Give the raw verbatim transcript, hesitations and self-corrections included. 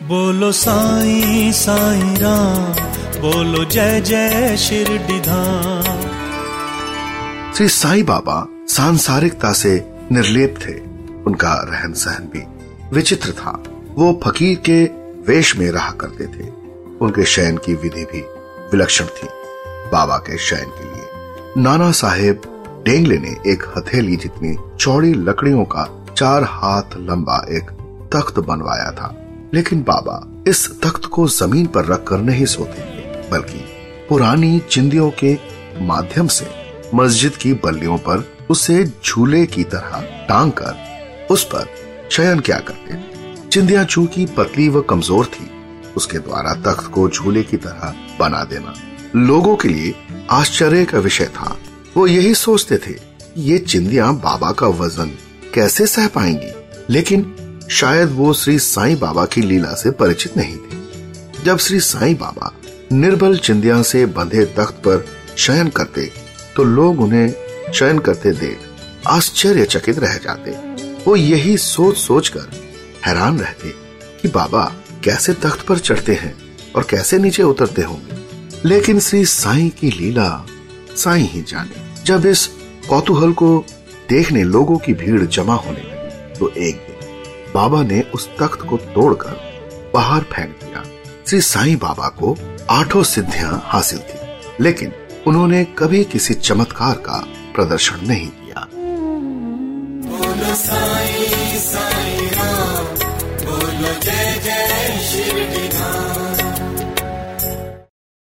बोलो साईं साईं राम, बोलो जय जय शिरडी धाम। श्री साईं बाबा सांसारिकता से निर्लेप थे। उनका रहन सहन भी विचित्र था। वो फकीर के वेश में रहा करते थे। उनके शयन की विधि भी विलक्षण थी। बाबा के शयन के लिए नाना साहेब डेंगले ने एक हथेली जितनी चौड़ी लकड़ियों का चार हाथ लंबा एक तख्त बनवाया था। लेकिन बाबा इस तख्त को जमीन पर रखकर नहीं सोते थे, बल्कि पुरानी चिंदियों के माध्यम से मस्जिद की बल्लियों पर उसे झूले की तरह टांग कर उस पर शयन किया करते थे। चिंदियां चूंकि पतली व कमजोर थी, उसके द्वारा तख्त को झूले की तरह बना देना लोगों के लिए आश्चर्य का विषय था। वो यही सोचते थे कि ये चिंदियां बाबा का वजन कैसे सह पाएंगी। लेकिन शायद वो श्री साईं बाबा की लीला से परिचित नहीं थे। जब श्री साईं बाबा निर्बल चिंदियां से बंधे तख्त पर शयन करते तो लोग उन्हें शयन करते देख आश्चर्यचकित रह जाते। वो यही सोच सोच कर हैरान रहते कि बाबा कैसे तख्त पर चढ़ते हैं और कैसे नीचे उतरते होंगे। लेकिन श्री साईं की लीला साईं ही जाने। जब इस कौतूहल को देखने लोगों की भीड़ जमा होने लगी तो एक दिन बाबा ने उस तख्त को तोड़कर बाहर फेंक दिया। श्री साईं बाबा को आठों सिद्धियां हासिल थी, लेकिन उन्होंने कभी किसी चमत्कार का प्रदर्शन नहीं किया।